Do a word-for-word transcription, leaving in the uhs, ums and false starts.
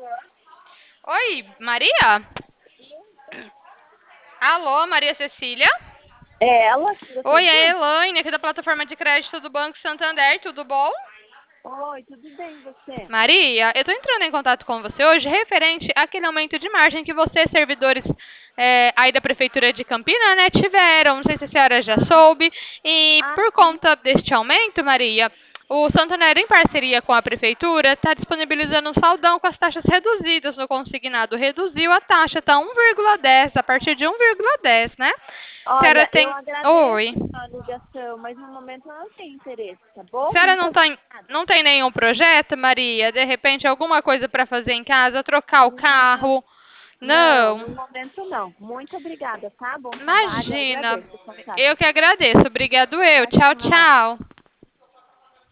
Oi, Maria? Alô, Maria Cecília? É ela que Oi, é a gostaria? Elaine, aqui da plataforma de crédito do Banco Santander, tudo bom? Oi, tudo bem, você? Maria, eu estou entrando em contato com você hoje referente àquele aumento de margem que vocês, servidores é, aí da Prefeitura de Campina, né, tiveram. Não sei se a senhora já soube. E Ah, por sim. conta deste aumento, Maria, o Santander, em parceria com a Prefeitura, está disponibilizando um saldão com as taxas reduzidas no consignado. Reduziu a taxa, está um vírgula dez, a partir de um vírgula dez, né? A senhora Olha, eu tem... agradeço Oi. a ligação, mas no momento eu não tenho interesse, tá A bom? senhora Muito não tem, obrigada. não tem nenhum projeto, Maria? De repente, alguma coisa para fazer em casa? Trocar o Não, carro? não, Não. no momento não. Muito obrigada, tá? Bom trabalho, eu Imagina. agradeço o contato. Eu que agradeço. Obrigado eu. Tchau, Tchau, tchau. tchau.